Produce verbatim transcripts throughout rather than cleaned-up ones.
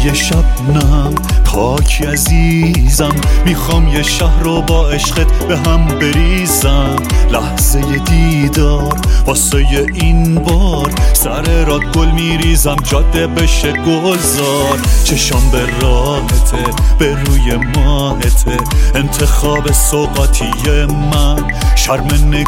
یه شبنم پاکی عزیزم، میخوام یه شهر رو با عشقت به هم بریزم. لحظه دیدار واسه این بار، سر راد گل میریزم جاده بشه گلزار. چشام به راهته به روی ماهته، انتخاب سوقاتی من شرم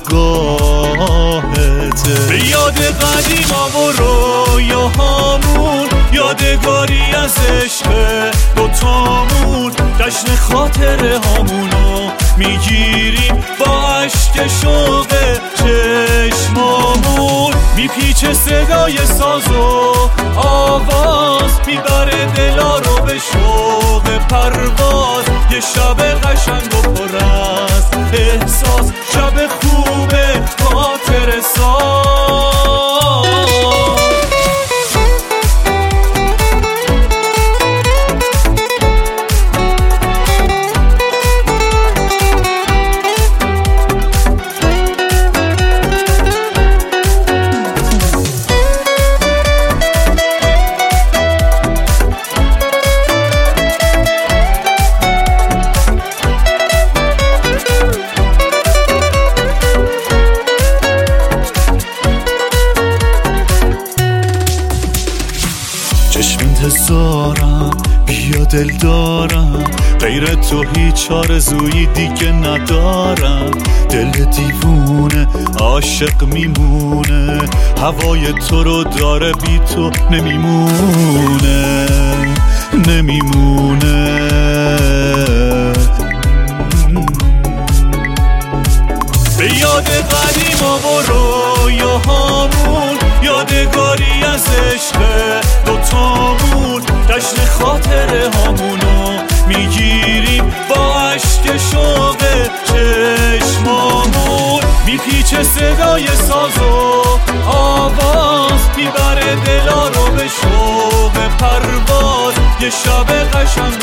نگاهته. به یاد قدیما و رویاهامون، یادگاری از عشق دوتامون، جشن خاطره هامونو میگیریم با عشق شوق چشمامون. میپیچه صدای ساز و آواز، میبره دلا رو به شوق پرواز. یه شب قشنگ و پر از احساس، شب خوبه خاطره ساز. چشم انتظارم بیا دل دارم، غیر تو هیچ آرزویی دیگه ندارم. دل دیوونه عاشق میمونه، هوای تو رو داره بی تو نمیمونه نمیمونه. به یاد قدیما و رویاهامون، یادگاری از عشق دوتامون، جشن خاطره هامونو میگیریم با عشق شوق چشمامون. میپیچه صدای ساز و آواز، میبره دلا رو به شوق پرواز. یه شب قشنگ